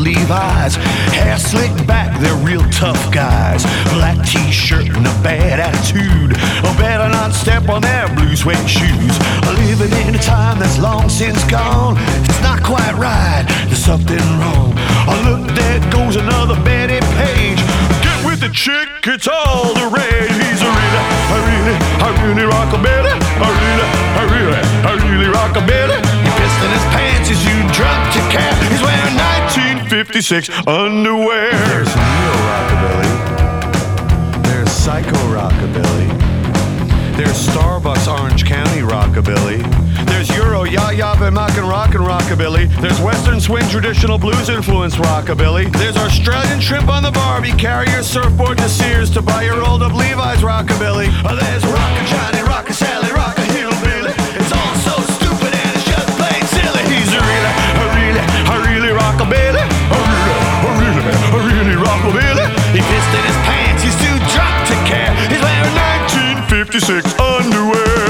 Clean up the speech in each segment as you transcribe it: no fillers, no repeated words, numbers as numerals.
Levi's. Hair slicked back, they're real tough guys. Black t-shirt and a bad attitude. Better not step on their blue suede shoes. Living in a time that's long since gone. It's not quite right, there's something wrong. Look, there goes another Betty Page. Get with the chick, it's all the rage. He's a really rockabilly. I really rockabilly. He pissed in his pants, he's you drunk to cat. He's wearing 1956 underwear. There's real rockabilly. There's psycho rockabilly. There's Starbucks Orange County rockabilly. There's Euro ya-ya and rockabilly. There's Western swing traditional blues influenced rockabilly. There's Australian shrimp on the Barbie. Carry your surfboard to Sears to buy your rolled up Levi's rockabilly. There's Rockin' Johnny, Rockin' Sally, Rockin' Hillbilly. It's all so stupid and it's just plain silly. He's a really rockabilly. A really rockabilly. He pissed in his pants, he's too drunk to care. He's wearing 1956 underwear.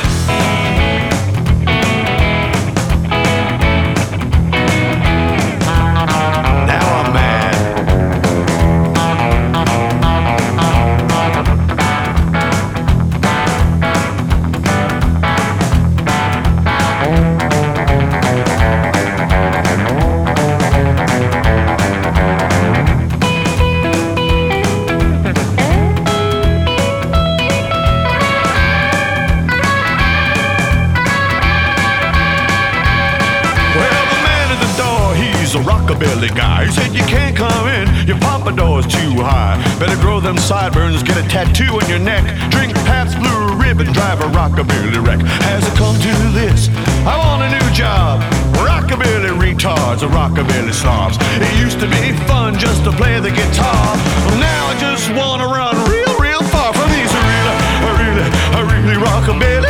A rockabilly guy. He said you can't come in, your pompadour's too high. Better grow them sideburns, get a tattoo on your neck. Drink Pabst Blue Ribbon, drive a rockabilly wreck. Has it come to this? I want a new job. Rockabilly retards, a rockabilly snobs. It used to be fun just to play the guitar. Well, now I just wanna run real far from these. A really rockabilly.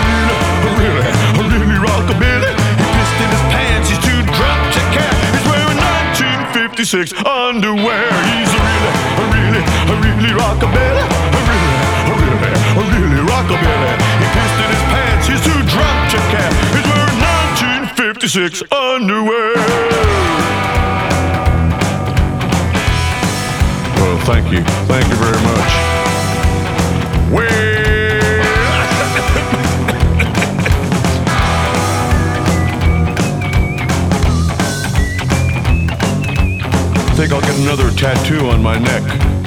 A really rockabilly. He pissed in his pants, he's too drunk to care. 56 underwear. He's a really rockabilly. A really rockabilly. He pissed in his pants, he's too drunk to care. He's wearing 1956 underwear. Well, thank you very much. I think I'll get another tattoo on my neck.